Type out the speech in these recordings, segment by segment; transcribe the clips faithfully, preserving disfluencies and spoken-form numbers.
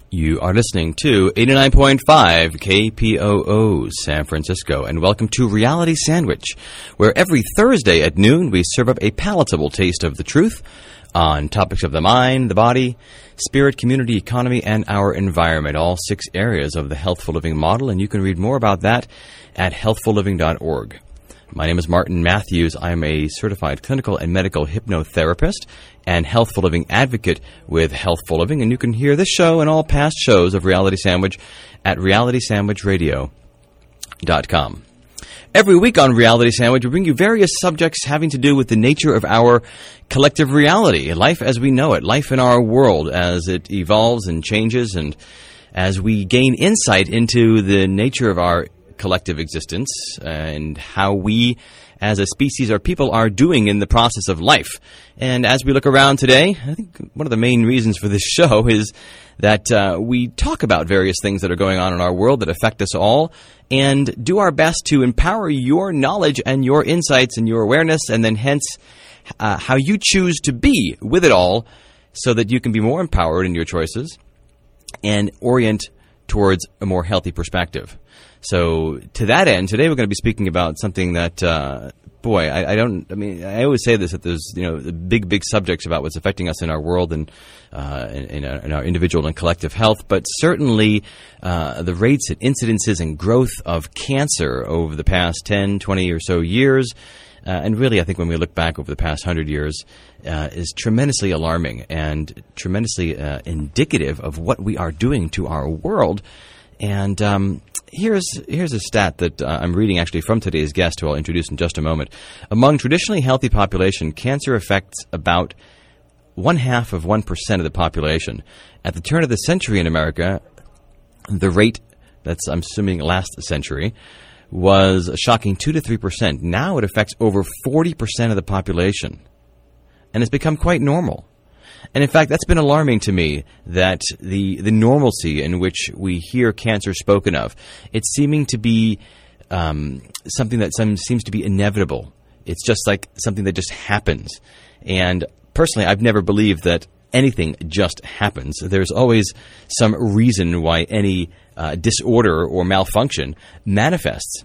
You are listening to eighty-nine point five K P O O San Francisco, and welcome to Reality Sandwich, where every Thursday at noon we serve up a palatable taste of the truth on topics of the mind, the body, spirit, community, economy, and our environment, all six areas of the Healthful Living model, and you can read more about that at healthful living dot org. My name is Martin Matthews. I'm a certified clinical and medical hypnotherapist and Healthful Living advocate with Healthful Living, and you can hear this show and all past shows of Reality Sandwich at reality sandwich radio dot com. Every week on Reality Sandwich, we bring you various subjects having to do with the nature of our collective reality, life as we know it, life in our world as it evolves and changes, and as we gain insight into the nature of our collective existence and how we as a species or people are doing in the process of life. And as we look around today, I think one of the main reasons for this show is that uh, we talk about various things that are going on in our world that affect us all and do our best to empower your knowledge and your insights and your awareness, and then hence uh, how you choose to be with it all so that you can be more empowered in your choices and orient towards a more healthy perspective. So to that end, today we're going to be speaking about something that, uh, boy, I, I don't, I mean, I always say this, that there's, you know, the big, big subjects about what's affecting us in our world and uh, in, in, our, in our individual and collective health, but certainly uh, the rates and incidences and growth of cancer over the past ten, twenty or so years, uh, and really I think when we look back over the past one hundred years, uh, is tremendously alarming and tremendously uh, indicative of what we are doing to our world. And um, here's here's a stat that uh, I'm reading actually from today's guest, who I'll introduce in just a moment. Among traditionally healthy population, cancer affects about one half of one percent of the population. At the turn of the century in America, the rate, that's I'm assuming last century, was a shocking two to three percent. Now it affects over forty percent of the population, and it's become quite normal. And in fact, that's been alarming to me, that the the normalcy in which we hear cancer spoken of, it's seeming to be um, something that some, seems to be inevitable. It's just like something that just happens. And personally, I've never believed that anything just happens. There's always some reason why any uh, disorder or malfunction manifests.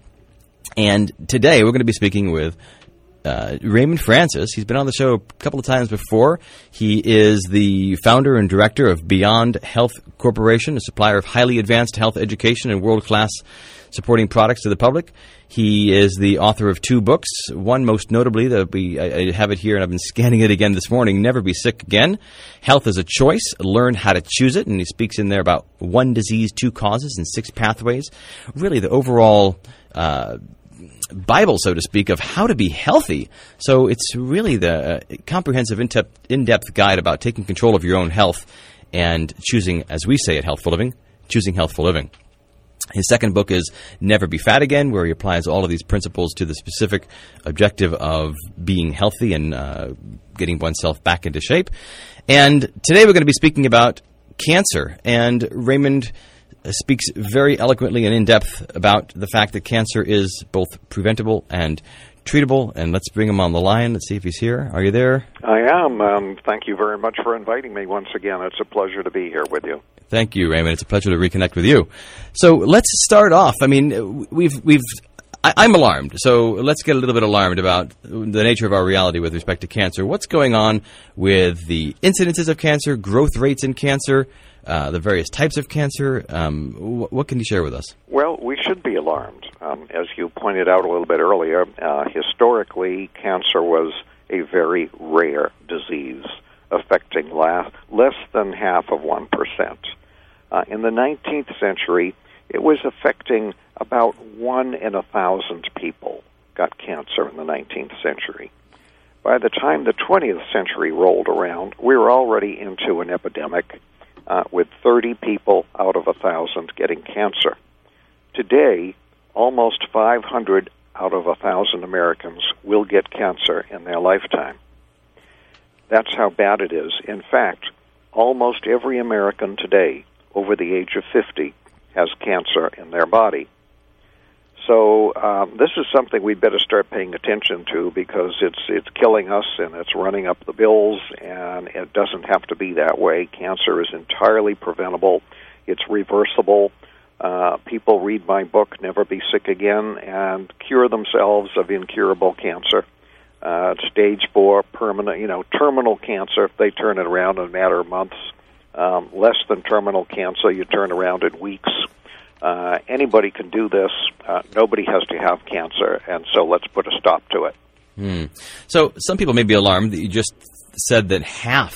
And today we're going to be speaking with Uh, Raymond Francis. He's been on the show a couple of times before. He is the founder and director of Beyond Health Corporation, a supplier of highly advanced health education and world-class supporting products to the public. He is the author of two books, one most notably, that we I, I have it here and I've been scanning it again this morning, Never Be Sick Again, Health is a Choice, Learn How to Choose It, and he speaks in there about one disease, two causes, and six pathways. Really the overall uh Bible, so to speak, of how to be healthy. So it's really the uh, comprehensive, in-depth, in-depth guide about taking control of your own health and choosing, as we say at Healthful Living, choosing healthful living. His second book is Never Be Fat Again, where he applies all of these principles to the specific objective of being healthy and uh, getting oneself back into shape. And today we're going to be speaking about cancer. And Raymond speaks very eloquently and in-depth about the fact that cancer is both preventable and treatable. And let's bring him on the line. Let's see if he's here. Are you there? I am. Um, thank you very much for inviting me once again. It's a pleasure to be here with you. Thank you, Raymond. It's a pleasure to reconnect with you. So let's start off. I mean, we've we've. I, I'm alarmed. So let's get a little bit alarmed about the nature of our reality with respect to cancer. What's going on with the incidences of cancer, growth rates in cancer, Uh, the various types of cancer? Um, wh- what can you share with us? Well, we should be alarmed. Um, as you pointed out a little bit earlier, uh, historically, cancer was a very rare disease, affecting la- less than half of one percent. Uh, in the nineteenth century, it was affecting about one in a thousand people got cancer in the nineteenth century. By the time the twentieth century rolled around, we were already into an epidemic, Uh, with thirty people out of one thousand getting cancer. Today, almost five hundred out of one thousand Americans will get cancer in their lifetime. That's how bad it is. In fact, almost every American today over the age of fifty has cancer in their body. So um, this is something we'd better start paying attention to, because it's it's killing us and it's running up the bills, and it doesn't have to be that way. Cancer is entirely preventable. It's reversible. Uh, people read my book, Never Be Sick Again, and cure themselves of incurable cancer. Uh, stage four, permanent, you know, terminal cancer, they turn it around in a matter of months. Um, less than terminal cancer, you turn around in weeks. Uh, anybody can do this. Uh, nobody has to have cancer, and so let's put a stop to it. Hmm. So some people may be alarmed that you just said that half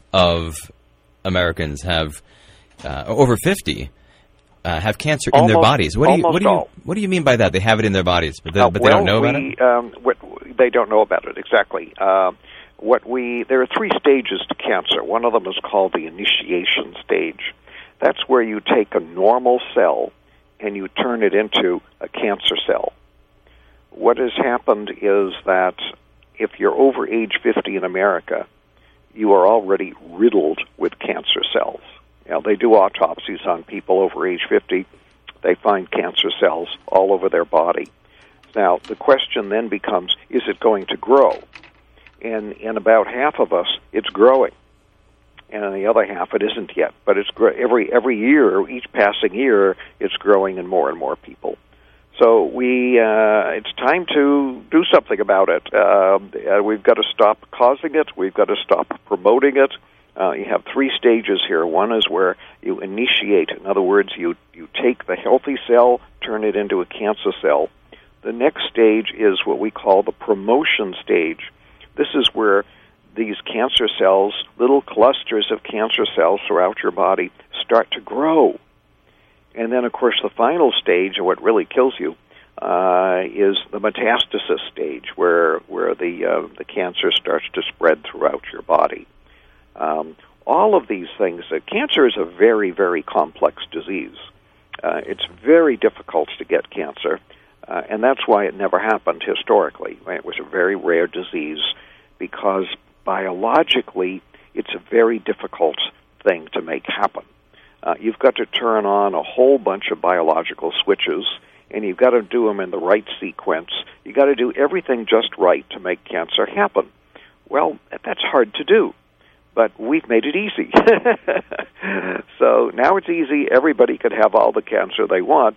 of Americans have, uh, over fifty, Uh, have cancer almost, in their bodies. What do you what do you all. what do you mean by that? They have it in their bodies, but they, uh, but they well, don't know we, about it. Um, what, they don't know about it exactly. Uh, what we there are three stages to cancer. One of them is called the initiation stage. That's where you take a normal cell and you turn it into a cancer cell. What has happened is that if you're over age fifty in America, you are already riddled with cancer cells. You know, they do autopsies on people over age fifty. They find cancer cells all over their body. Now, the question then becomes, is it going to grow? And in about half of us, it's growing. And in the other half, it isn't yet. But it's gr- every every year, each passing year, it's growing in more and more people. So we, uh, it's time to do something about it. Uh, we've got to stop causing it. We've got to stop promoting it. Uh, you have three stages here. One is where you initiate. In other words, you, you take the healthy cell, turn it into a cancer cell. The next stage is what we call the promotion stage. This is where these cancer cells, little clusters of cancer cells throughout your body, start to grow. And then, of course, the final stage, or what really kills you, uh, is the metastasis stage, where where the uh, the cancer starts to spread throughout your body. Um, all of these things, uh, cancer is a very, very complex disease. Uh, it's very difficult to get cancer, uh, and that's why it never happened historically. Right? It was a very rare disease because biologically it's a very difficult thing to make happen. Uh, you've got to turn on a whole bunch of biological switches, and you've got to do them in the right sequence. You've got to do everything just right to make cancer happen. Well, that's hard to do. But we've made it easy. So now it's easy. Everybody could have all the cancer they want,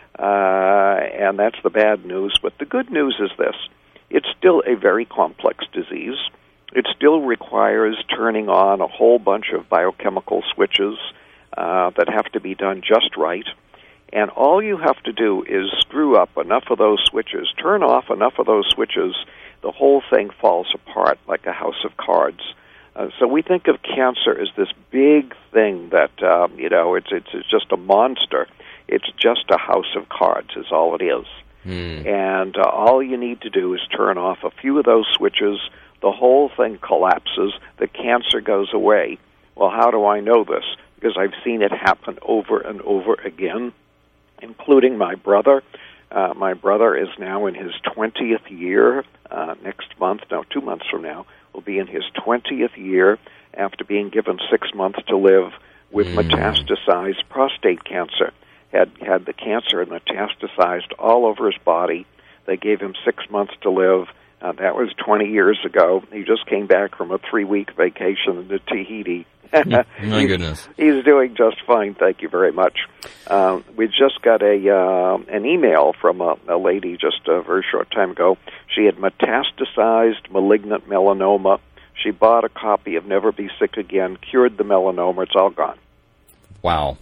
uh, and that's the bad news. But the good news is this. It's still a very complex disease. It still requires turning on a whole bunch of biochemical switches uh, that have to be done just right. And all you have to do is screw up enough of those switches, turn off enough of those switches, the whole thing falls apart like a house of cards. Uh, so we think of cancer as this big thing that, um, you know, it's, it's it's just a monster. It's just a house of cards is all it is. Mm. And uh, all you need to do is turn off a few of those switches. The whole thing collapses. The cancer goes away. Well, how do I know this? Because I've seen it happen over and over again, including my brother. Uh, my brother is now in his twentieth year. Uh, next month, no, two months from now, will be in his twentieth year after being given six months to live with mm. metastasized prostate cancer. Had had the cancer metastasized all over his body. They gave him six months to live. Uh, that was twenty years ago. He just came back from a three-week vacation to Tahiti. My he's, goodness. He's doing just fine, thank you very much. Um, we just got a uh, an email from a, a lady just a very short time ago. She had metastasized malignant melanoma. She bought a copy of Never Be Sick Again, cured the melanoma. It's all gone. Wow.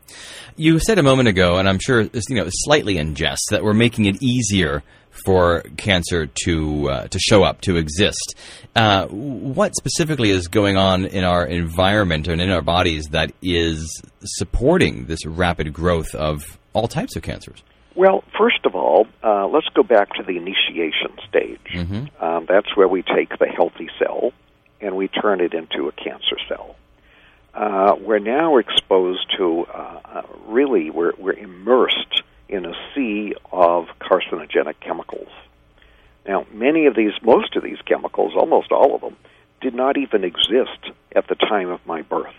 You said a moment ago, and I'm sure you know slightly in jest, that we're making it easier for cancer to uh, to show up, to exist. Uh, what specifically is going on in our environment and in our bodies that is supporting this rapid growth of all types of cancers? Well, first of all, uh, let's go back to the initiation stage. Mm-hmm. Um, that's where we take the healthy cell and we turn it into a cancer cell. Uh, we're now exposed to, uh, really, we're, we're immersed in a sea of carcinogenic chemicals. Now, many of these, most of these chemicals, almost all of them, did not even exist at the time of my birth.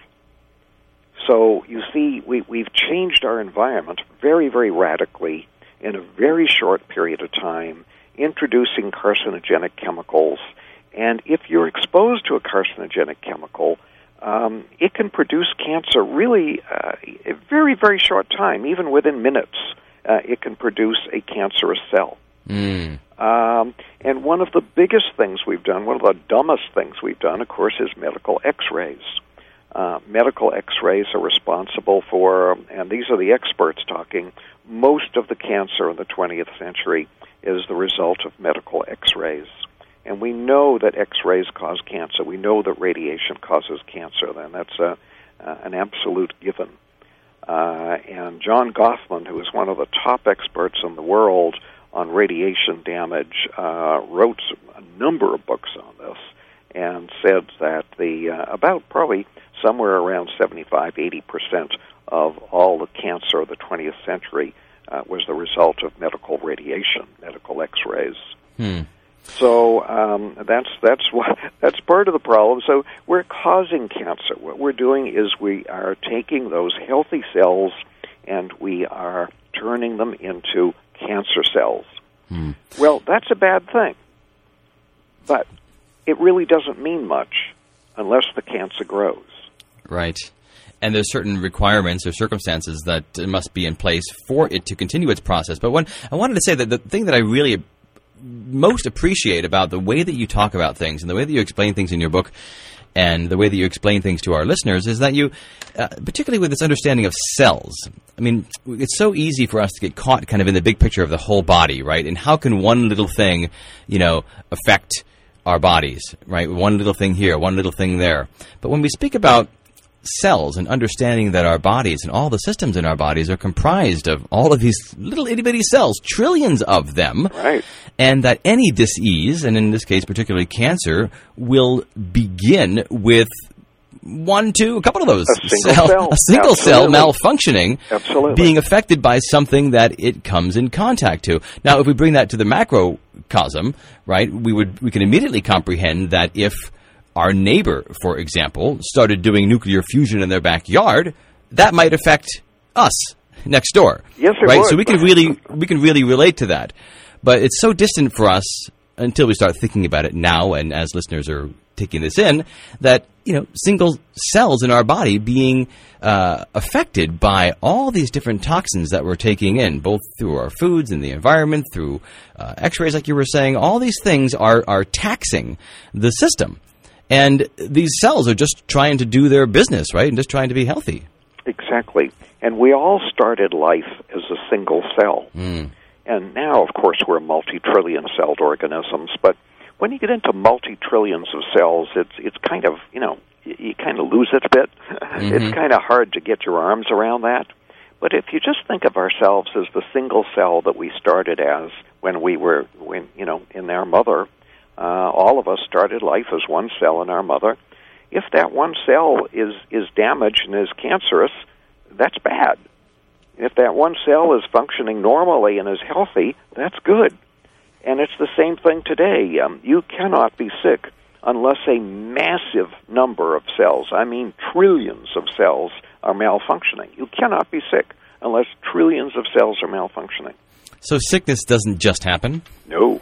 So, you see, we, we've changed our environment very, very radically in a very short period of time, introducing carcinogenic chemicals. And if you're exposed to a carcinogenic chemical, um, it can produce cancer really uh, a very, very short time, even within minutes. Uh, it can produce a cancerous cell. Mm. Um, and one of the biggest things we've done, one of the dumbest things we've done, of course, is medical x-rays. Uh, medical x-rays are responsible for, and these are the experts talking, most of the cancer in the twentieth century is the result of medical x-rays. And we know that x-rays cause cancer. We know that radiation causes cancer. Then that's a, uh, an absolute given. Uh, and John Goffman, who is one of the top experts in the world on radiation damage, uh, wrote a number of books on this and said that the uh, about probably somewhere around seventy-five, eighty percent of all the cancer of the twentieth century uh, was the result of medical radiation, medical x-rays. Hmm. So um, that's that's what that's part of the problem. So we're causing cancer. What we're doing is we are taking those healthy cells and we are turning them into cancer cells. Hmm. Well, that's a bad thing, but it really doesn't mean much unless the cancer grows. Right. And there's certain requirements or circumstances that must be in place for it to continue its process. But when I wanted to say that the thing that I really most appreciate about the way that you talk about things and the way that you explain things in your book and the way that you explain things to our listeners is that you, uh, particularly with this understanding of cells, I mean, it's so easy for us to get caught kind of in the big picture of the whole body, right? And how can one little thing, you know, affect our bodies, right? One little thing here, one little thing there. But when we speak about cells and understanding that our bodies and all the systems in our bodies are comprised of all of these little itty-bitty cells, trillions of them, right. And that any disease, and in this case particularly cancer, will begin with one, two, a couple of those a single cell, cell, a single Absolutely. cell malfunctioning, Absolutely. being affected by something that it comes in contact to. Now, if we bring that to the macrocosm, right, we would we can immediately comprehend that if our neighbor, for example, started doing nuclear fusion in their backyard, that might affect us next door. Yes, it right? would. So we can really we can really relate to that. But it's so distant for us until we start thinking about it now, and as listeners are taking this in, that you know single cells in our body being uh, affected by all these different toxins that we're taking in, both through our foods and the environment, through uh, X-rays, like you were saying. All these things are are taxing the system. And these cells are just trying to do their business, right, and just trying to be healthy. Exactly. And we all started life as a single cell. Mm. And now, of course, we're multi-trillion-celled organisms. But when you get into multi-trillions of cells, it's it's kind of, you know, you, you kind of lose it a bit. Mm-hmm. It's kind of hard to get your arms around that. But if you just think of ourselves as the single cell that we started as when we were, when you know, in our mother, Uh, all of us started life as one cell in our mother. If that one cell is, is damaged and is cancerous, that's bad. If that one cell is functioning normally and is healthy, that's good. And it's the same thing today. Um, you cannot be sick unless a massive number of cells, I mean trillions of cells, are malfunctioning. You cannot be sick unless trillions of cells are malfunctioning. So sickness doesn't just happen? No.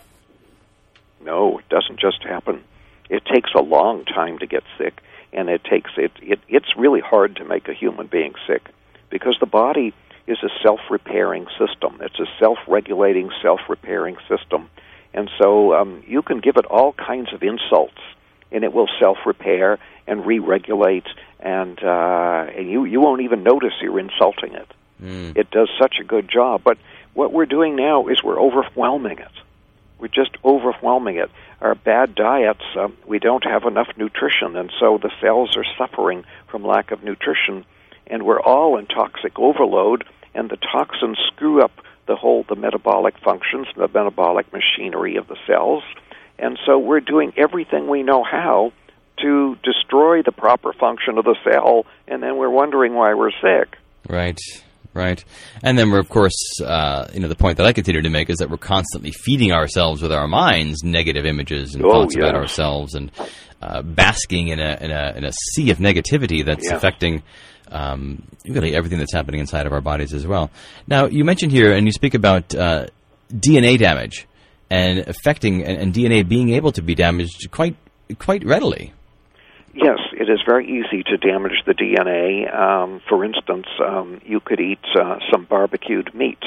No, it doesn't just happen. It takes a long time to get sick, and it takes it, it. It's really hard to make a human being sick because the body is a self-repairing system. It's a self-regulating, self-repairing system, and so um, you can give it all kinds of insults, and it will self-repair and re-regulate, and uh, and you you won't even notice you're insulting it. Mm. It does such a good job. But what we're doing now is we're overwhelming it. We're just overwhelming it. Our bad diets, uh, we don't have enough nutrition, and so the cells are suffering from lack of nutrition, and we're all in toxic overload, and the toxins screw up the whole, the metabolic functions, the metabolic machinery of the cells, and so we're doing everything we know how to destroy the proper function of the cell, and then we're wondering why we're sick. Right. Right. And then we're, of course, uh, you know, the point that I continue to make is that we're constantly feeding ourselves with our minds negative images and oh, thoughts yes. about ourselves and uh, basking in a, in a in a sea of negativity that's yes. affecting um, really everything that's happening inside of our bodies as well. Now, you mentioned here, and you speak about uh, D N A damage and affecting and, and D N A being able to be damaged quite quite readily. Yes, it is very easy to damage the D N A. Um, for instance, um, you could eat uh, some barbecued meat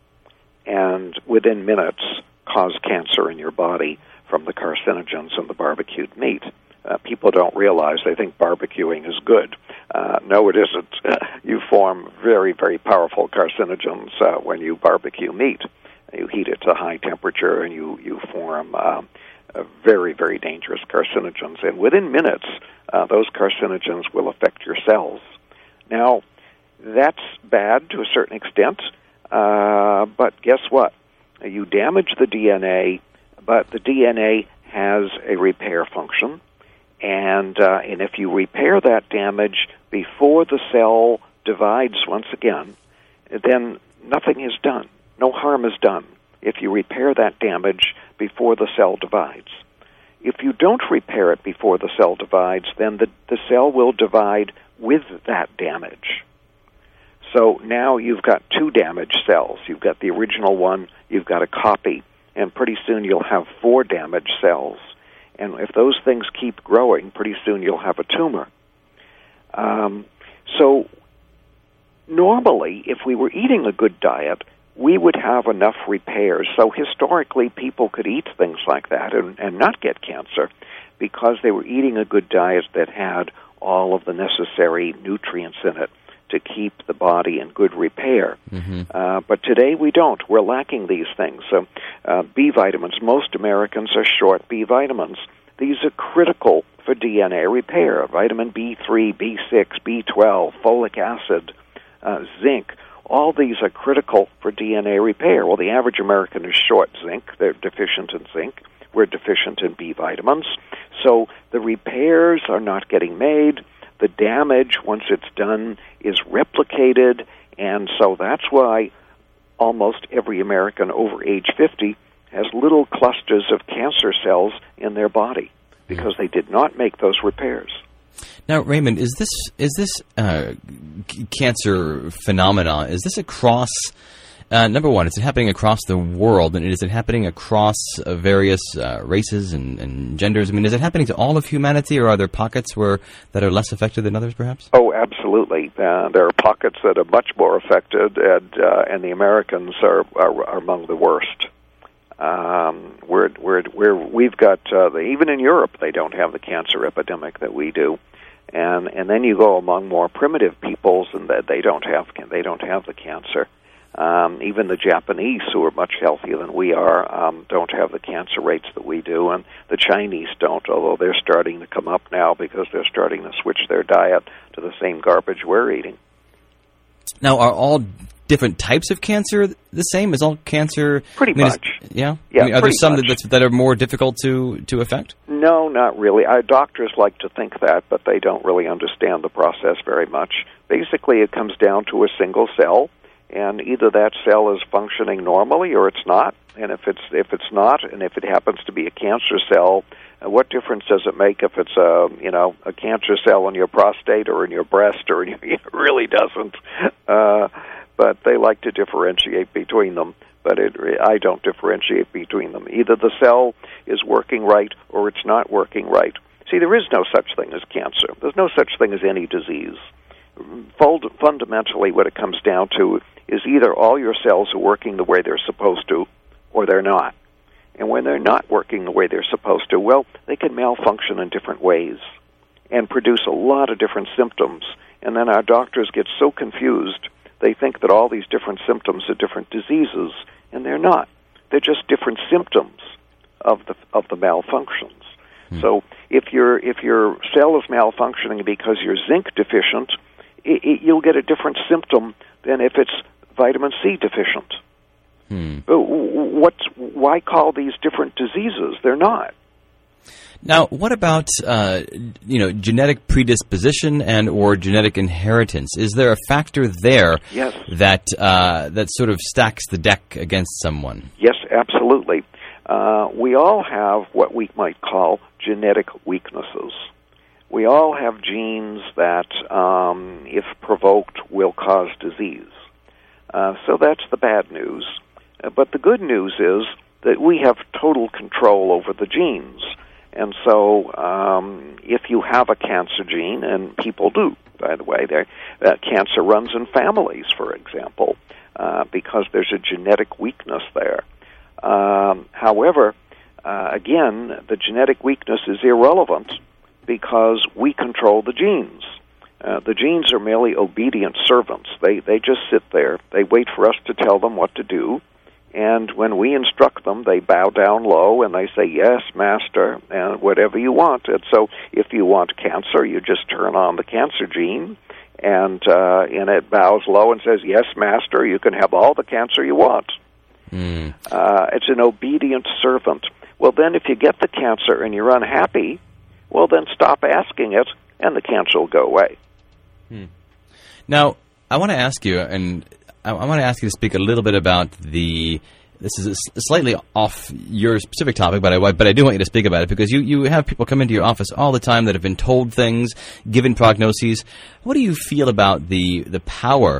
and within minutes cause cancer in your body from the carcinogens in the barbecued meat. Uh, people don't realize, they think barbecuing is good. Uh, no, it isn't. Uh, you form very, very powerful carcinogens uh, when you barbecue meat. You heat it to high temperature and you, you form uh, uh, very, very dangerous carcinogens. And within minutes, uh, those carcinogens will affect your cells. Now, that's bad to a certain extent, uh, but guess what? You damage the D N A, but the D N A has a repair function. And uh, and if you repair that damage before the cell divides once again, then nothing is done. No harm is done if you repair that damage before the cell divides. If you don't repair it before the cell divides, then the, the cell will divide with that damage. So now you've got two damaged cells. You've got the original one, you've got a copy, and pretty soon you'll have four damaged cells. And if those things keep growing, pretty soon you'll have a tumor. Um, so normally, if we were eating a good diet, we would have enough repairs. So historically, people could eat things like that and, and not get cancer because they were eating a good diet that had all of the necessary nutrients in it to keep the body in good repair. Mm-hmm. Uh, but today we don't. We're lacking these things. So uh, B vitamins, most Americans are short B vitamins. These are critical for D N A repair. Vitamin B three, B six, B twelve, folic acid, uh, zinc, all these are critical for D N A repair. Well, the average American is short zinc. They're deficient in zinc. We're deficient in B vitamins. So the repairs are not getting made. The damage, once it's done, is replicated, and so that's why almost every American over age fifty has little clusters of cancer cells in their body because they did not make those repairs. Now, Raymond, is this is this uh, c- cancer phenomena, is this across, uh, number one, is it happening across the world, and is it happening across uh, various uh, races and, and genders? I mean, is it happening to all of humanity, or are there pockets where that are less affected than others, perhaps? Oh, absolutely. Uh, there are pockets that are much more affected, and, uh, and the Americans are, are, are among the worst. Um, we're, we're, we're, we've got, uh, the, even in Europe, they don't have the cancer epidemic that we do. And and then you go among more primitive peoples, and that they don't have they don't have the cancer. Um, even the Japanese, who are much healthier than we are, um, don't have the cancer rates that we do, and the Chinese don't, although they're starting to come up now because they're starting to switch their diet to the same garbage we're eating. Now, are all different types of cancer the same? Is all cancer... Pretty I mean, much. Is, yeah? Yeah, I mean, are there some much. that, that are more difficult to, to affect? No, not really. Our doctors like to think that, but they don't really understand the process very much. Basically, it comes down to a single cell, and either that cell is functioning normally or it's not. And if it's if it's not, and if it happens to be a cancer cell, uh, what difference does it make if it's a you know a cancer cell in your prostate or in your breast or in your, it really doesn't. Uh, but they like to differentiate between them. But it, I don't differentiate between them. Either the cell is working right or it's not working right. See, there is no such thing as cancer. There's no such thing as any disease. Fundamentally, what it comes down to is either all your cells are working the way they're supposed to or they're not. And when they're not working the way they're supposed to, well, they can malfunction in different ways and produce a lot of different symptoms. And then our doctors get so confused, they think that all these different symptoms are different diseases, and they're not. They're just different symptoms of the of the malfunctions. Hmm. So if your if your cell is malfunctioning because you're zinc deficient, it, it, you'll get a different symptom than if it's vitamin C deficient. Hmm. What's, why call these different diseases? They're not. Now, what about uh, you know genetic predisposition and or genetic inheritance? Is there a factor there yes. that uh, that sort of stacks the deck against someone? Yes, absolutely. Uh, we all have what we might call genetic weaknesses. We all have genes that, um, if provoked, will cause disease. Uh, so that's the bad news. Uh, but the good news is that we have total control over the genes. And so um, if you have a cancer gene, and people do, by the way, uh, cancer runs in families, for example, uh, because there's a genetic weakness there. Um, however, uh, again, the genetic weakness is irrelevant because we control the genes. Uh, the genes are merely obedient servants. They they just sit there. They wait for us to tell them what to do. And when we instruct them, they bow down low and they say, yes, master, and whatever you want. And so if you want cancer, you just turn on the cancer gene, and, uh, and it bows low and says, yes, master, you can have all the cancer you want. Mm. Uh, it's an obedient servant. Well, then if you get the cancer and you're unhappy, well, then stop asking it, and the cancer will go away. Hmm. Now, I want to ask you, and I, I want to ask you to speak a little bit about the. This is a, slightly off your specific topic, but I but I do want you to speak about it because you, you have people come into your office all the time that have been told things, given prognoses. What do you feel about the the power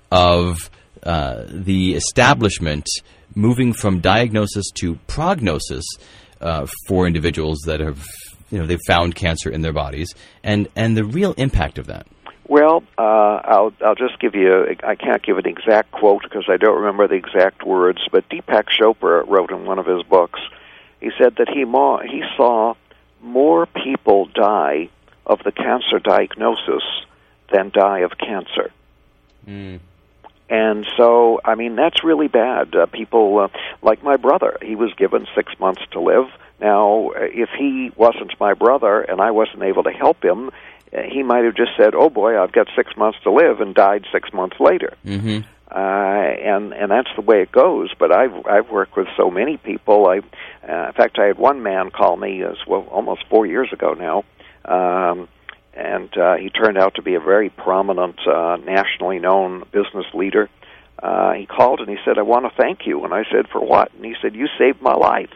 of uh, the establishment moving from diagnosis to prognosis uh, for individuals that have, you know, they've found cancer in their bodies, and and the real impact of that? Well, uh, I'll I'll just give you. I can't give an exact quote because I don't remember the exact words. But Deepak Chopra wrote in one of his books. He said that he mo- he saw more people die of the cancer diagnosis than die of cancer. Mm. And so, I mean, that's really bad. Uh, people uh, like my brother. He was given six months to live. Now, if he wasn't my brother and I wasn't able to help him, he might have just said, oh, boy, I've got six months to live, and died six months later. Mm-hmm. Uh, and and that's the way it goes. But I've I've worked with so many people. I, uh, in fact, I had one man call me as well almost four years ago now, um, and uh, he turned out to be a very prominent, uh, nationally known business leader. Uh, he called and he said, I want to thank you. And I said, for what? And he said, you saved my life.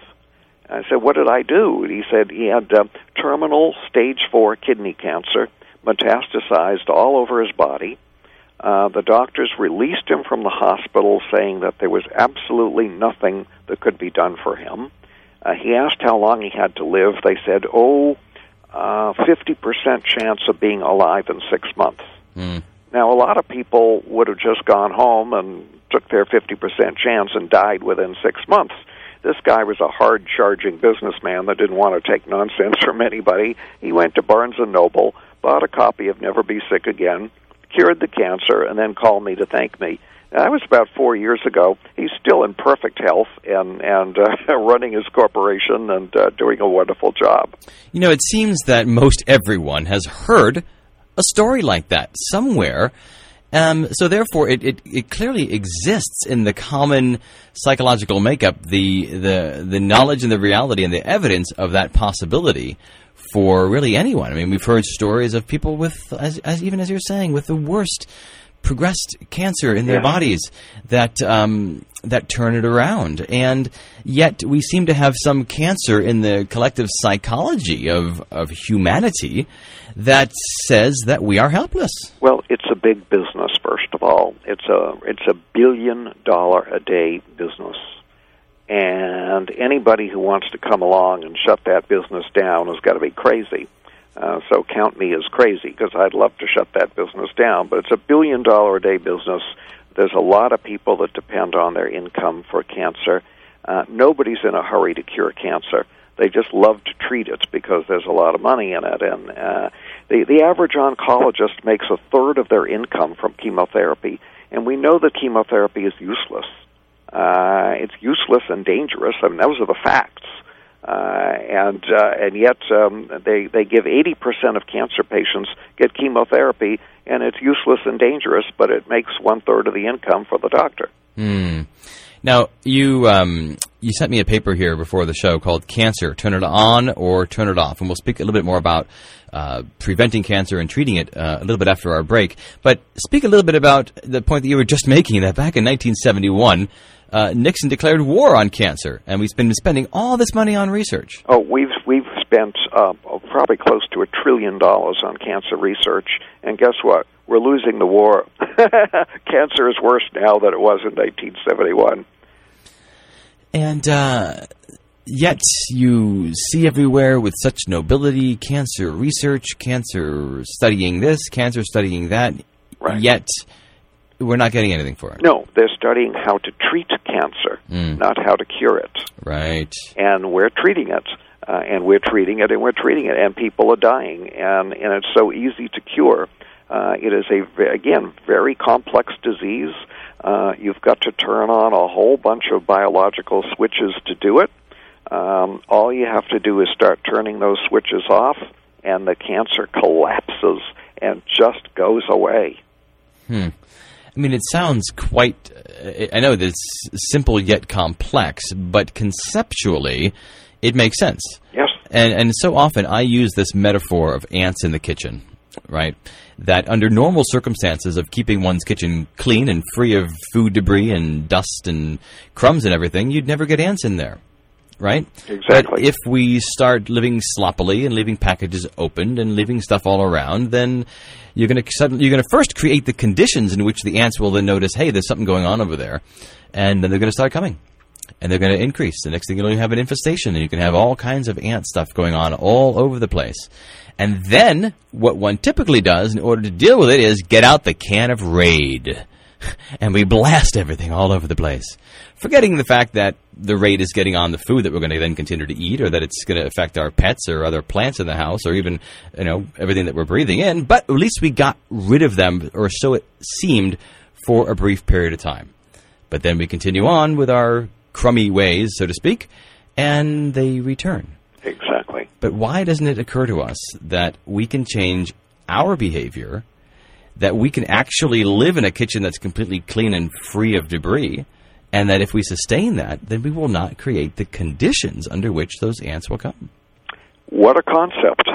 I said, what did I do? And he said he had uh, terminal stage four kidney cancer, metastasized all over his body. Uh, the doctors released him from the hospital saying that there was absolutely nothing that could be done for him. Uh, he asked how long he had to live. They said, oh, uh, fifty percent chance of being alive in six months. Mm. Now, a lot of people would have just gone home and took their fifty percent chance and died within six months. This guy was a hard-charging businessman that didn't want to take nonsense from anybody. He went to Barnes and Noble, bought a copy of Never Be Sick Again, cured the cancer, and then called me to thank me. That was about four years ago. He's still in perfect health and, and uh, running his corporation and uh, doing a wonderful job. You know, it seems that most everyone has heard a story like that somewhere. Um, so therefore, it, it, it clearly exists in the common psychological makeup, the, the the knowledge and the reality and the evidence of that possibility for really anyone. I mean, we've heard stories of people with, as, as even as you're saying, with the worst progressed cancer in their yeah. bodies that um, that turn it around. And yet we seem to have some cancer in the collective psychology of, of humanity that says that we are helpless. Well, it's a big business, first of all. It's a it's a billion dollar a day business. And anybody who wants to come along and shut that business down has got to be crazy. Uh, so count me as crazy, because I'd love to shut that business down. But it's a billion dollar a day business. There's a lot of people that depend on their income for cancer. Uh, nobody's in a hurry to cure cancer. They just love to treat it because there's a lot of money in it. And uh, the, the average oncologist makes a third of their income from chemotherapy. And we know that chemotherapy is useless. Uh, it's useless and dangerous. I mean, those are the facts. Uh, and uh, and yet um, they they give eighty percent of cancer patients get chemotherapy, and it's useless and dangerous, but it makes one third of the income for the doctor. Mm. Now you um, you sent me a paper here before the show called "Cancer: Turn It On or Turn It Off," and we'll speak a little bit more about uh, preventing cancer and treating it uh, a little bit after our break. But speak a little bit about the point that you were just making, that back in nineteen seventy-one. Uh, Nixon declared war on cancer, and we've been spending all this money on research. Oh, we've we've spent uh, probably close to a trillion dollars on cancer research, and guess what? We're losing the war. Cancer is worse now than it was in nineteen seventy-one. And uh, yet you see everywhere with such nobility, cancer research, cancer studying this, cancer studying that, right. Yet we're not getting anything for it. No, they're studying how to treat cancer, mm. not how to cure it. Right. And we're treating it, uh, and we're treating it, and we're treating it, and people are dying, and, and it's so easy to cure. Uh, it is, a again, very complex disease. Uh, you've got to turn on a whole bunch of biological switches to do it. Um, all you have to do is start turning those switches off, and the cancer collapses and just goes away. Hmm. I mean, it sounds quite, uh, I know that it's simple yet complex, but conceptually, it makes sense. Yes. And, and so often I use this metaphor of ants in the kitchen, right? That under normal circumstances of keeping one's kitchen clean and free of food debris and dust and crumbs and everything, you'd never get ants in there, right? Exactly. But if we start living sloppily and leaving packages opened and leaving stuff all around, then you're going to suddenly you're going to first create the conditions in which the ants will then notice, hey, there's something going on over there, and then they're going to start coming. And they're going to increase. The next thing you know, you have an infestation, and you can have all kinds of ant stuff going on all over the place. And then what one typically does in order to deal with it is get out the can of Raid. And we blast everything all over the place, forgetting the fact that the Raid is getting on the food that we're going to then continue to eat, or that it's going to affect our pets or other plants in the house, or even, you know, everything that we're breathing in. But at least we got rid of them, or so it seemed, for a brief period of time. But then we continue on with our crummy ways, so to speak, and they return. Exactly. But why doesn't it occur to us that we can change our behavior, that we can actually live in a kitchen that's completely clean and free of debris, and that if we sustain that, then we will not create the conditions under which those ants will come? What a concept.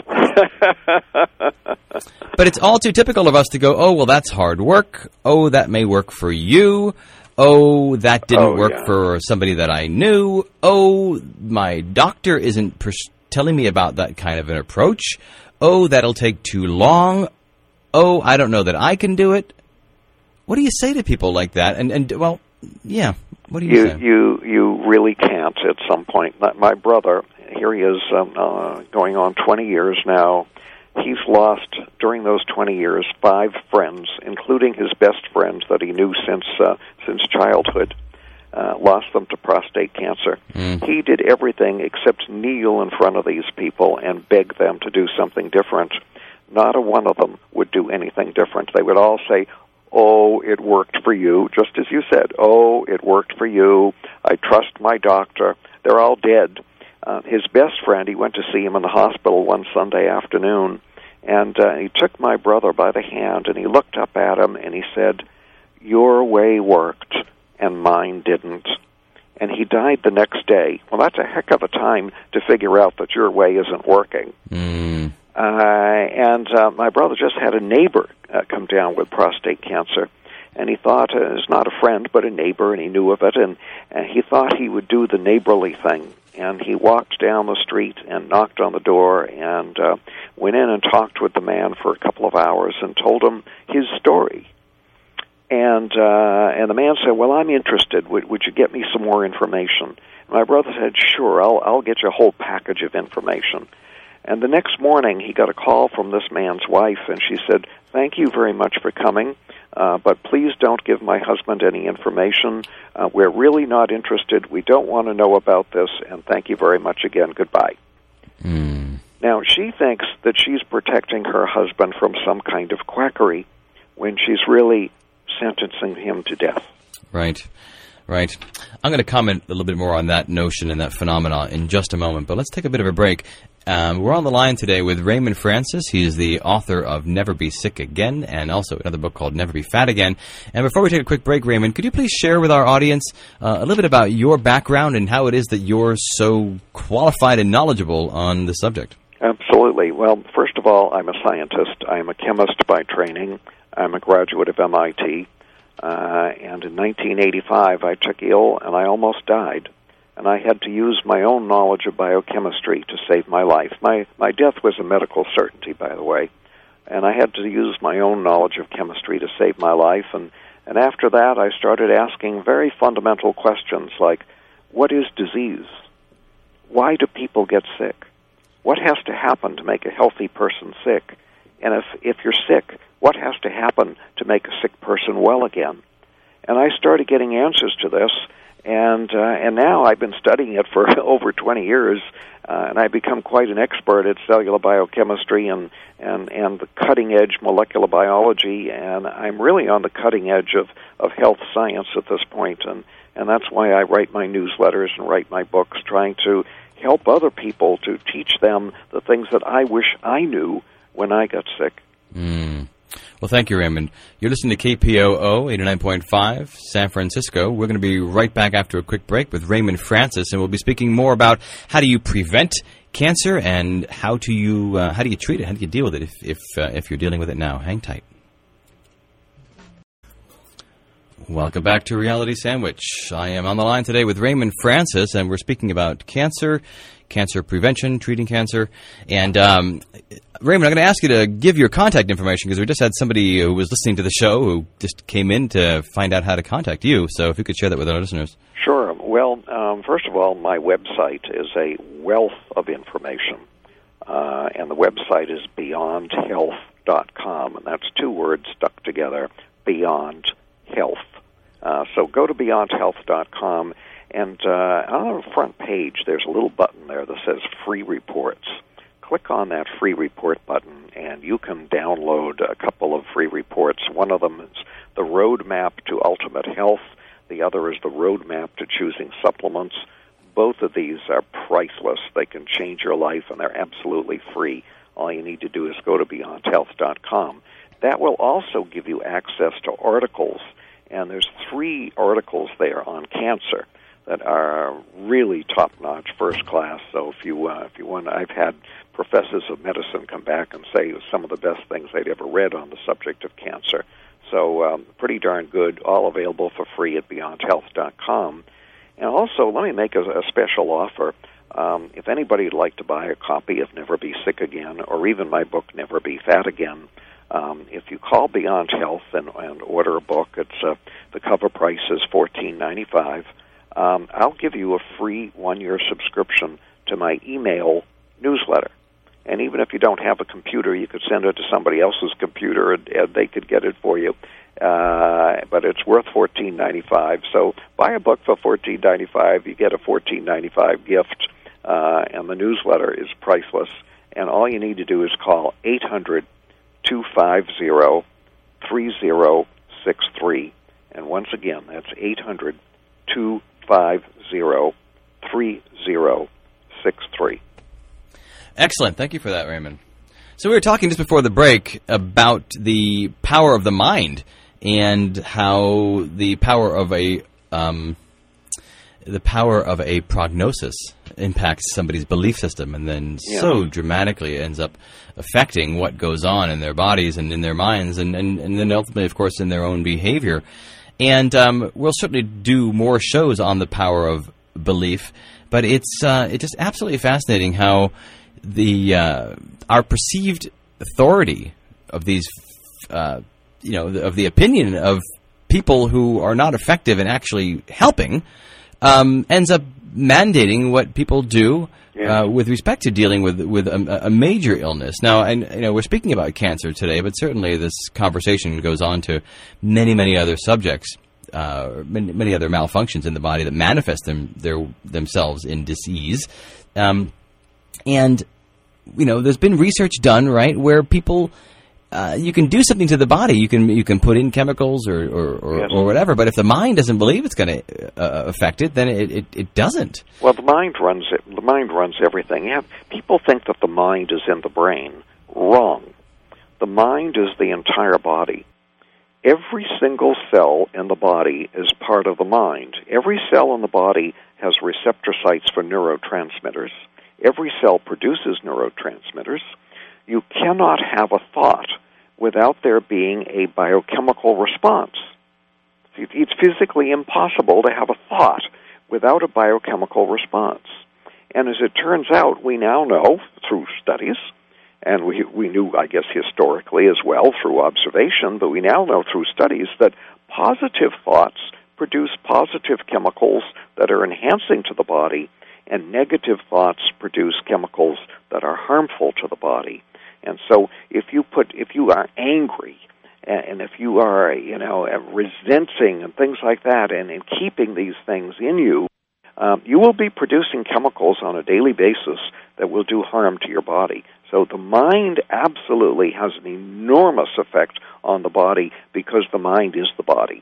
But it's all too typical of us to go, oh, well, that's hard work. Oh, that may work for you. Oh, that didn't oh, work yeah. for somebody that I knew. Oh, my doctor isn't pers- telling me about that kind of an approach. Oh, that'll take too long. Oh, I don't know that I can do it. What do you say to people like that? And, and well, yeah, what do you, you say? You you really can't at some point. My brother, here he is um, uh, going on twenty years now. He's lost, during those twenty years, five friends, including his best friends that he knew since uh, since childhood. Uh, lost them to prostate cancer. Mm. He did everything except kneel in front of these people and beg them to do something different. Not a one of them would do anything different. They would all say, oh, it worked for you, just as you said. Oh, it worked for you. I trust my doctor. They're all dead. Uh, his best friend, he went to see him in the hospital one Sunday afternoon, and uh, he took my brother by the hand, and he looked up at him, and he said, your way worked, and mine didn't. And he died the next day. Well, that's a heck of a time to figure out that your way isn't working. Mm. Uh, and uh, my brother just had a neighbor uh, come down with prostate cancer, and he thought, uh, it's not a friend, but a neighbor, and he knew of it, and, and he thought he would do the neighborly thing. And he walked down the street and knocked on the door and uh, went in and talked with the man for a couple of hours and told him his story. And uh, and the man said, well, I'm interested. Would, would you get me some more information? And my brother said, sure, I'll, I'll get you a whole package of information. And the next morning, he got a call from this man's wife, and she said, thank you very much for coming, uh, but please don't give my husband any information. Uh, we're really not interested. We don't want to know about this, and thank you very much again. Goodbye. Mm. Now, she thinks that she's protecting her husband from some kind of quackery when she's really sentencing him to death. Right. Right. I'm going to comment a little bit more on that notion and that phenomena in just a moment, but let's take a bit of a break. Um, we're on the line today with Raymond Francis. He's the author of Never Be Sick Again and also another book called Never Be Fat Again. And before we take a quick break, Raymond, could you please share with our audience uh, a little bit about your background and how it is that you're so qualified and knowledgeable on the subject? Absolutely. Well, first of all, I'm a scientist. I'm a chemist by training. I'm a graduate of M I T. Uh, and in nineteen eighty-five, I took ill and I almost died. And I had to use my own knowledge of biochemistry to save my life. My my death was a medical certainty, by the way. And I had to use my own knowledge of chemistry to save my life. And, and after that, I started asking very fundamental questions like, what is disease? why do people get sick? What has to happen to make a healthy person sick? And if, if you're sick, what has to happen to make a sick person well again? And I started getting answers to this, and uh, and now I've been studying it for over twenty years, uh, and I've become quite an expert at cellular biochemistry and, and, and the cutting-edge molecular biology, and I'm really on the cutting edge of, of health science at this point, and, and that's why I write my newsletters and write my books, trying to help other people to teach them the things that I wish I knew when I got sick. Mm. Well, thank you, Raymond. You're listening to K P O O eighty-nine point five, San Francisco. We're going to be right back after a quick break with Raymond Francis, and we'll be speaking more about how do you prevent cancer and how do you uh, how do you treat it, how do you deal with it if if, uh, if you're dealing with it now. Hang tight. Welcome back to Reality Sandwich. I am on the line today with Raymond Francis, and we're speaking about cancer, cancer prevention, treating cancer. And um, Raymond, I'm going to ask you to give your contact information because we just had somebody who was listening to the show who just came in to find out how to contact you. So if you could share that with our listeners. Sure. Well, um, first of all, my website is a wealth of information, uh, and the website is beyond health dot com, and that's two words stuck together, Beyond Health. Uh, so go to beyond health dot com, and uh, on the front page, there's a little button there that says Free Reports. Click on that Free Report button, and you can download a couple of free reports. One of them is the Roadmap to Ultimate Health. The other is the Roadmap to Choosing Supplements. Both of these are priceless. They can change your life, and they're absolutely free. All you need to do is go to beyond health dot com. That will also give you access to articles, and there's three articles there on cancer that are really top-notch, first-class. So if you uh, if you want, I've had professors of medicine come back and say it was some of the best things they'd ever read on the subject of cancer. So um, pretty darn good, all available for free at beyond health dot com. And also, let me make a, a special offer. Um, if anybody would like to buy a copy of Never Be Sick Again, or even my book, Never Be Fat Again, um, if you call Beyond Health and, and order a book, it's uh, the cover price is fourteen ninety-five. Um, I'll give you a free one-year subscription to my email newsletter. And even if you don't have a computer, you could send it to somebody else's computer, and, and they could get it for you. Uh, but it's worth fourteen ninety-five. So buy a book for fourteen ninety-five. You get a fourteen ninety-five gift, uh, and the newsletter is priceless. And all you need to do is call eight hundred, two five zero, three zero six three. And once again, that's eight hundred, two five zero, three zero six three. Excellent. Thank you for that, Raymond. So we were talking just before the break about the power of the mind and how the power of a um, the power of a prognosis impacts somebody's belief system, and then yeah. so dramatically ends up affecting what goes on in their bodies and in their minds, and, and, and then ultimately, of course, in their own behavior. And um, we'll certainly do more shows on the power of belief, but it's uh, it's just absolutely fascinating how the uh, our perceived authority of these, uh, you know, of the opinion of people who are not effective in actually helping, um, ends up mandating what people do yeah. uh, with respect to dealing with with a, a major illness. Now, and you know, we're speaking about cancer today, but certainly this conversation goes on to many, many other subjects, uh, many, many other malfunctions in the body that manifest them their, themselves in disease. Um, and you know, there's been research done, right, where people. Uh, you can do something to the body. You can you can put in chemicals or or, or, yes. or whatever. But if the mind doesn't believe it's going to uh, affect it, then it, it, it doesn't. Well, the mind runs it. The mind runs everything. You have, people think that the mind is in the brain. Wrong. The mind is the entire body. Every single cell in the body is part of the mind. Every cell in the body has receptor sites for neurotransmitters. Every cell produces neurotransmitters. You cannot have a thought without there being a biochemical response. It's physically impossible to have a thought without a biochemical response. And as it turns out, we now know through studies, and we, we knew, I guess, historically as well through observation, but we now know through studies that positive thoughts produce positive chemicals that are enhancing to the body, And negative thoughts produce chemicals that are harmful to the body. And so if you put, if you are angry, and if you are, you know, resenting and things like that, and, and keeping these things in you, um, you will be producing chemicals on a daily basis that will do harm to your body. So the mind absolutely has an enormous effect on the body because the mind is the body.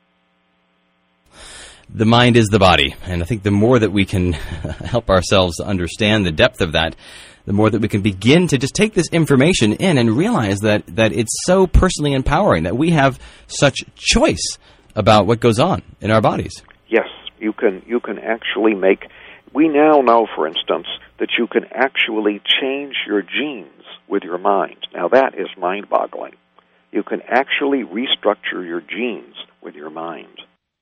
The mind is the body, and I think the more that we can help ourselves understand the depth of that, the more that we can begin to just take this information in and realize that, that it's so personally empowering, that we have such choice about what goes on in our bodies. Yes, you can you can actually make, we now know, for instance, that you can actually change your genes with your mind. Now that is mind-boggling. You can actually restructure your genes with your mind.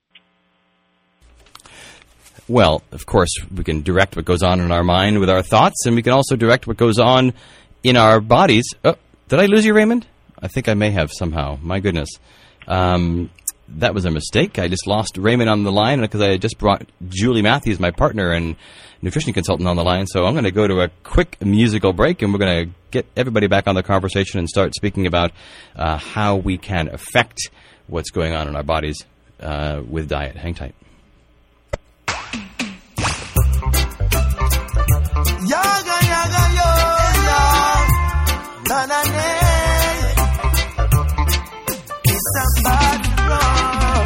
Well, of course, we can direct what goes on in our mind with our thoughts, and we can also direct what goes on in our bodies. Oh, did I lose you, Raymond? I think I may have somehow. My goodness. Um, that was a mistake. I just lost Raymond on the line because I just brought Julie Matthews, my partner and nutrition consultant, on the line. So I'm going to go to a quick musical break, and we're going to get everybody back on the conversation and start speaking about uh, how we can affect what's going on in our bodies uh, with diet. Hang tight. Yaga, yaga, yo, yo. Na, na, na. It's a bad wrong.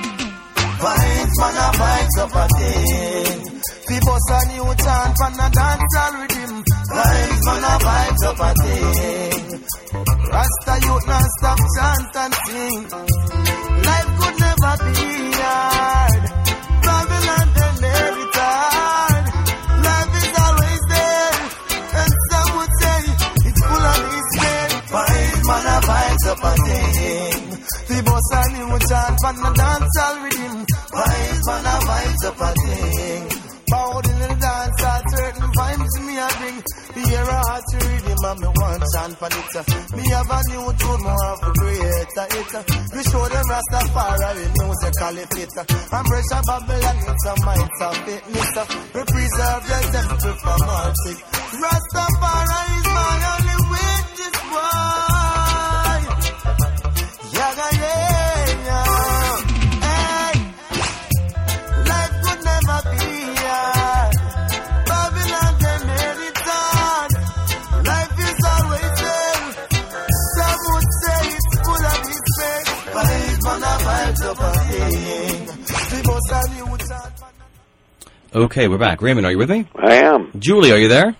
Vibes, man, a vibes up again. People say new chant from the dancehall rhythm. Vibes, man, a vibes up again. Rasta youth non-stop chant and sing. Life could never be hard. Babylon, they made it hard. Life is always there, and some would say it's full of despair. Vibes, man, a vibes up again. The boss and him would chant from the dancehall rhythm. Vibes, man, a vibes up again. Bowed in the dancehall, certain vibes me a bring. The air a heart to rhythm and me want chant for it. Me have a new tune, more have to create a hit. We show them Rastafari, musically fit. And pressure Babylon, it's a mind of fitness. We preserve the temple from all sick. Rastafari is my only witness, boy. Yaga, yeah, yeah. Hey, life could never be hard. Babylon, they made it hard. Life is always there. Some would say it's full of despair. Vibes, man, a vibes up again. The boss and you would chant. Okay, we're back. Raymond, are you with me? I am. Julie, are you there?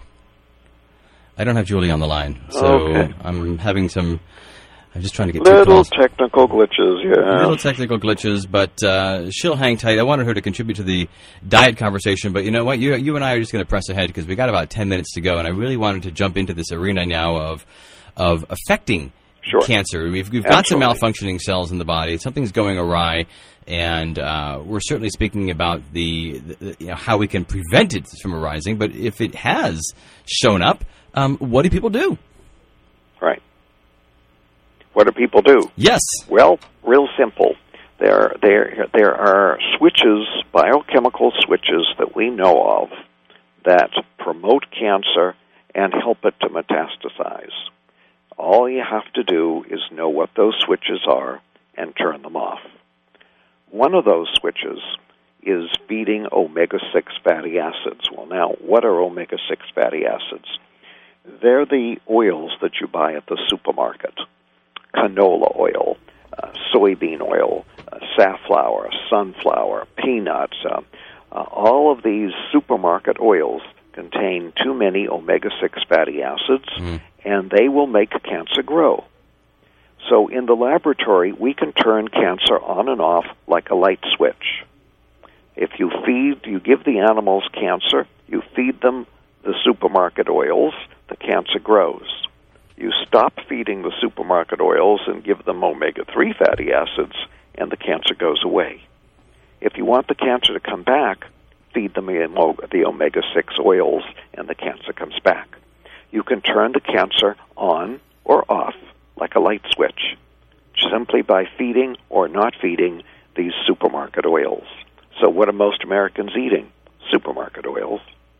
I don't have Julie on the line, so Okay. I'm having some... I'm just trying to get two Little calls. technical glitches, yeah. Little technical glitches, but uh, she'll hang tight. I wanted her to contribute to the diet conversation, but you know what? You, you and I are just going to press ahead because we got about ten minutes to go, and I really wanted to jump into this arena now of of affecting Sure. cancer. We've, we've got some Absolutely. malfunctioning cells in the body. Something's going awry, and uh, we're certainly speaking about the, the you know, how we can prevent it from arising. But if it has shown up, um, what do people do? Right. What do people do? Yes. Well, real simple. There, there, there are switches, biochemical switches that we know of that promote cancer and help it to metastasize. All you have to do is know what those switches are and turn them off. One of those switches is feeding omega six fatty acids. Well, now, what are omega six fatty acids? They're the oils that you buy at the supermarket. Canola oil, uh, soybean oil, uh, safflower, sunflower, peanuts. Uh, uh, all of these supermarket oils contain too many omega six fatty acids, mm. and they will make cancer grow. So in the laboratory, we can turn cancer on and off like a light switch. If you feed, you give the animals cancer, you feed them the supermarket oils, the cancer grows. You stop feeding the supermarket oils and give them omega three fatty acids, and the cancer goes away. If you want the cancer to come back, feed them the omega six oils, and the cancer comes back. You can turn the cancer on or off like a light switch, simply by feeding or not feeding these supermarket oils. So what are most Americans eating? Supermarket oils.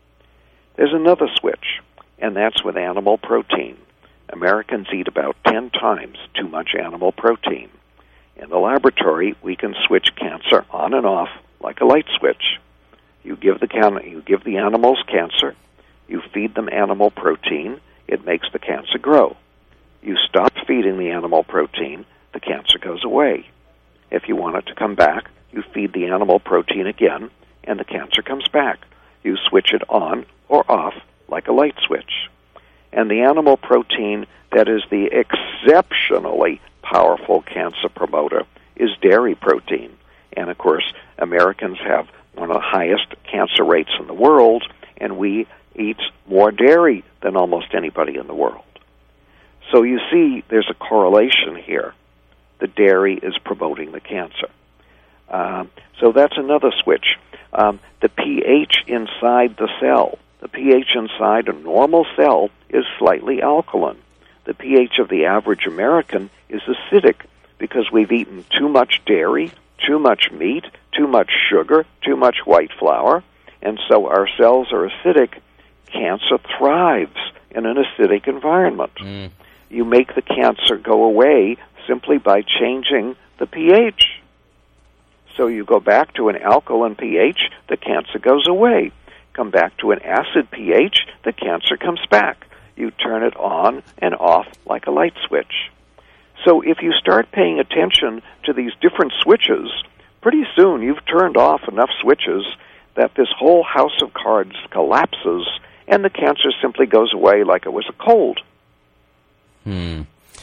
There's another switch, and that's with animal protein. Americans eat about ten times too much animal protein. In the laboratory, we can switch cancer on and off like a light switch. You give the can- you give the animals cancer, you feed them animal protein, it makes the cancer grow. You stop feeding the animal protein, the cancer goes away. If you want it to come back, you feed the animal protein again, and the cancer comes back. You switch it on or off like a light switch. And the animal protein that is the exceptionally powerful cancer promoter is dairy protein. And, of course, Americans have one of the highest cancer rates in the world, and we eat more dairy than almost anybody in the world. So you see there's a correlation here. The dairy is promoting the cancer. Um, so that's another switch. Um, the pH inside the cell. The pH inside a normal cell is slightly alkaline. The pH of the average American is acidic because we've eaten too much dairy, too much meat, too much sugar, too much white flour, and so our cells are acidic. Cancer thrives in an acidic environment. Mm. You make the cancer go away simply by changing the pH. So you go back to an alkaline pH, the cancer goes away. Come back to an acid pH, the cancer comes back. You turn it on and off like a light switch. So if you start paying attention to these different switches, pretty soon you've turned off enough switches that this whole house of cards collapses and the cancer simply goes away like it was a cold. Hmm.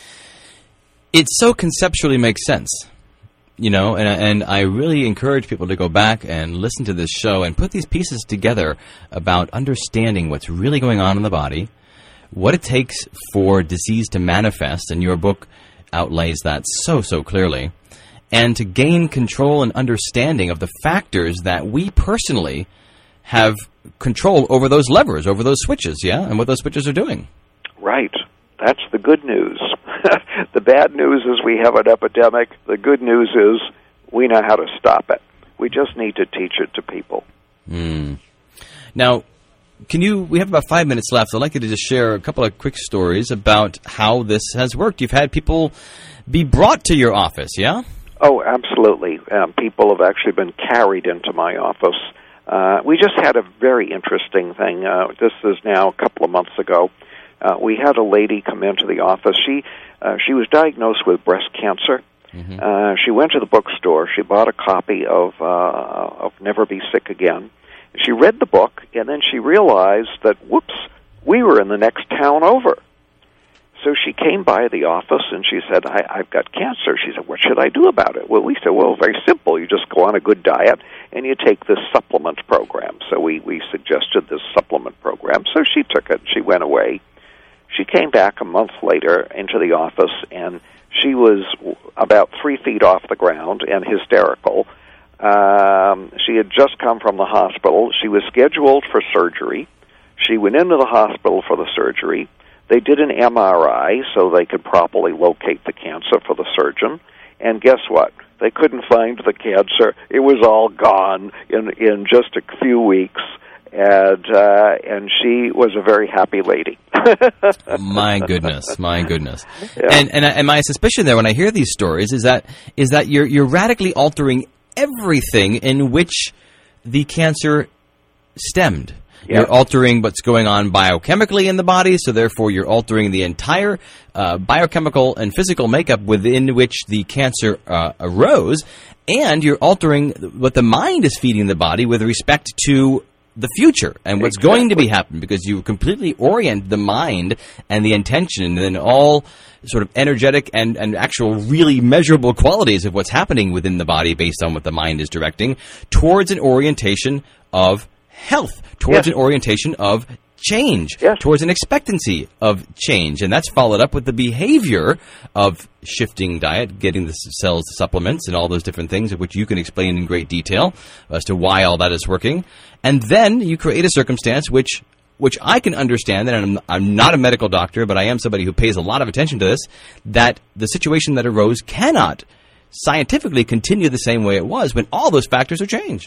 It so conceptually makes sense. You know, and and I really encourage people to go back and listen to this show and put these pieces together about understanding what's really going on in the body, what it takes for disease to manifest, and your book outlays that so, so clearly, and to gain control and understanding of the factors that we personally have control over those levers, over those switches, yeah, and what those switches are doing. Right. That's the good news. The bad news is we have an epidemic. The good news is we know how to stop it. We just need to teach it to people. Mm. Now, can you, we have about five minutes left. I'd like you to just share a couple of quick stories about how this has worked. You've had people be brought to your office, yeah? Oh, absolutely. Um, people have actually been carried into my office. Uh, we just had a very interesting thing. Uh, this is now a couple of months ago. Uh, we had a lady come into the office. She uh, she was diagnosed with breast cancer. Mm-hmm. Uh, she went to the bookstore. She bought a copy of uh, of Never Be Sick Again. She read the book, and then she realized that, whoops, we were in the next town over. So she came by the office, and she said, I, I've got cancer. She said, what should I do about it? Well, we said, well, very simple. You just go on a good diet, and you take this supplement program. So we, we suggested this supplement program. So she took it. She went away. She came back a month later into the office, and she was about three feet off the ground and hysterical. Um, she had just come from the hospital. She was scheduled for surgery. She went into the hospital for the surgery. They did an M R I so they could properly locate the cancer for the surgeon. And guess what? They couldn't find the cancer. It was all gone in, in just a few weeks. And uh, and she was a very happy lady. My goodness, my goodness. Yeah. And and and my suspicion there when I hear these stories is that is that you're you're radically altering everything in which the cancer stemmed. Yeah. You're altering what's going on biochemically in the body, so therefore you're altering the entire uh, biochemical and physical makeup within which the cancer uh, arose, and you're altering what the mind is feeding the body with respect to the future and what's exactly. going to be happening, because you completely orient the mind and the intention and all sort of energetic and, and actual really measurable qualities of what's happening within the body based on what the mind is directing towards an orientation of health, towards yes. an orientation of change, yes. towards an expectancy of change. And that's followed up with the behavior of shifting diet, getting the cells to supplements and all those different things, of which you can explain in great detail as to why all that is working. And then you create a circumstance which which I can understand, and I'm, I'm not a medical doctor, but I am somebody who pays a lot of attention to this, that the situation that arose cannot scientifically continue the same way it was when all those factors are changed.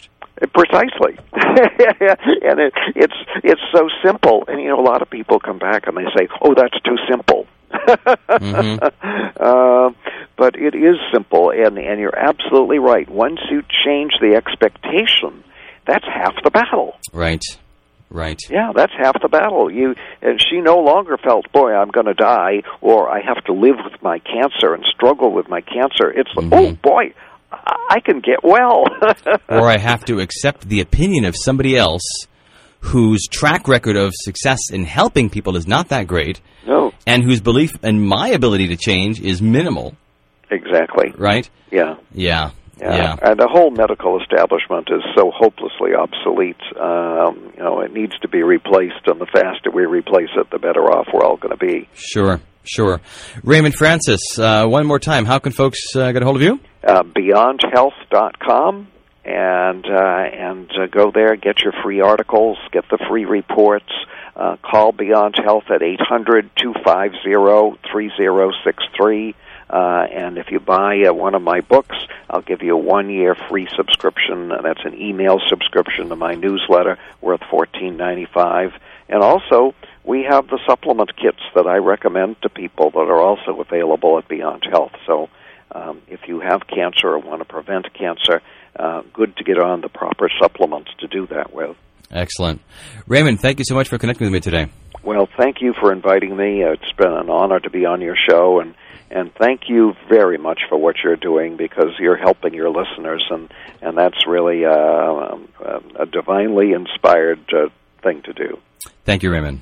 Precisely. And it, it's it's so simple. And, you know, a lot of people come back and they say, oh, that's too simple. mm-hmm. uh, but it is simple, and, and you're absolutely right. Once you change the expectation, that's half the battle. Right. Right. Yeah, that's half the battle. You and she no longer felt, boy, I'm going to die, or I have to live with my cancer and struggle with my cancer. It's like, mm-hmm. oh, boy, I can get well. Or I have to accept the opinion of somebody else whose track record of success in helping people is not that great. No. And whose belief in my ability to change is minimal. Exactly. Right? Yeah. Yeah. Yeah. yeah. And the whole medical establishment is so hopelessly obsolete. Um, you know, it needs to be replaced, and the faster we replace it, the better off we're all going to be. Sure, sure. Raymond Francis, uh, one more time, how can folks uh, get a hold of you? Uh, beyond health dot com, and, uh, and uh, go there, get your free articles, get the free reports. Uh, call Beyond Health at eight hundred, two five zero, three zero six three. Uh, and if you buy uh, one of my books, I'll give you a one-year free subscription. Uh, that's an email subscription to my newsletter worth fourteen ninety-five. And also, we have the supplement kits that I recommend to people that are also available at Beyond Health. So um, if you have cancer or want to prevent cancer, uh, good to get on the proper supplements to do that with. Excellent. Raymond, thank you so much for connecting with me today. Well, thank you for inviting me. Uh, it's been an honor to be on your show, and And thank you very much for what you're doing, because you're helping your listeners, and, and that's really uh, a divinely inspired uh, thing to do. Thank you, Raymond.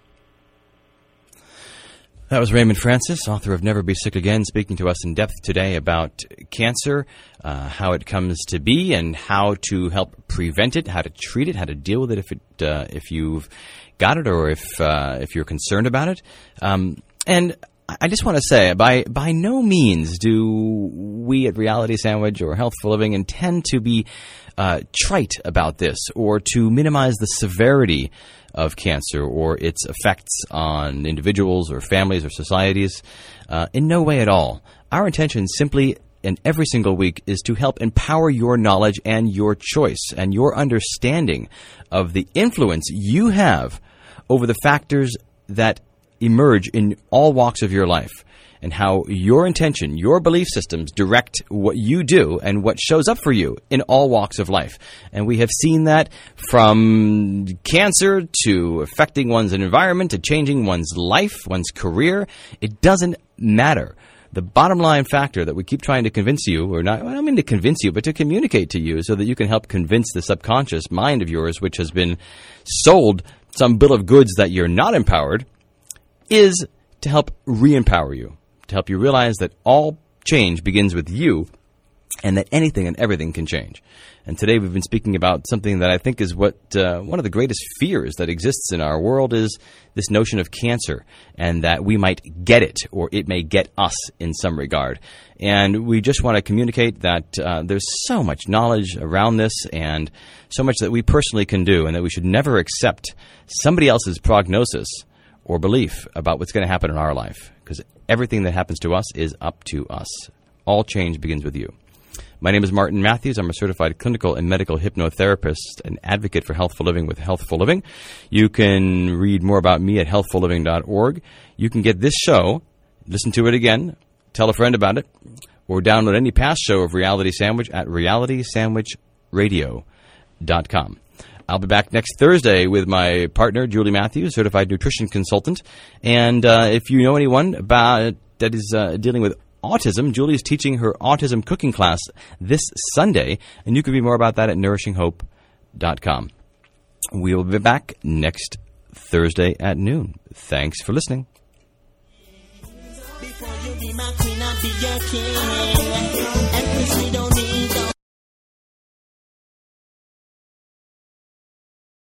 That was Raymond Francis, author of Never Be Sick Again, speaking to us in depth today about cancer, uh, how it comes to be, and how to help prevent it, how to treat it, how to deal with it if it uh, if you've got it, or if uh, if you're concerned about it. Um, and I just want to say, by by no means do we at Reality Sandwich or Healthful Living intend to be uh, trite about this, or to minimize the severity of cancer or its effects on individuals or families or societies. Uh, in no way at all. Our intention simply, and every single week, is to help empower your knowledge and your choice and your understanding of the influence you have over the factors that emerge in all walks of your life, and how your intention, your belief systems direct what you do and what shows up for you in all walks of life. And we have seen that from cancer to affecting one's environment to changing one's life, one's career. It doesn't matter. The bottom line factor that we keep trying to convince you, or not, I don't mean to convince you, but to communicate to you so that you can help convince the subconscious mind of yours, which has been sold some bill of goods that you're not empowered, is to help re-empower you, to help you realize that all change begins with you, and that anything and everything can change. And today we've been speaking about something that I think is what uh, one of the greatest fears that exists in our world is this notion of cancer, and that we might get it, or it may get us in some regard. And we just want to communicate that uh, there's so much knowledge around this, and so much that we personally can do, and that we should never accept somebody else's prognosis or belief about what's going to happen in our life, because everything that happens to us is up to us. All change begins with you. My name is Martin Matthews. I'm a certified clinical and medical hypnotherapist and advocate for healthful living with Healthful Living. You can read more about me at healthful living dot org. You can get this show, listen to it again, tell a friend about it, or download any past show of Reality Sandwich at reality sandwich radio dot com. I'll be back next Thursday with my partner, Julie Matthews, certified nutrition consultant. And uh, if you know anyone about that is uh, dealing with autism, Julie is teaching her autism cooking class this Sunday, and you can read more about that at nourishing hope dot com. We will be back next Thursday at noon. Thanks for listening. Before you be my queen, I'll be your king.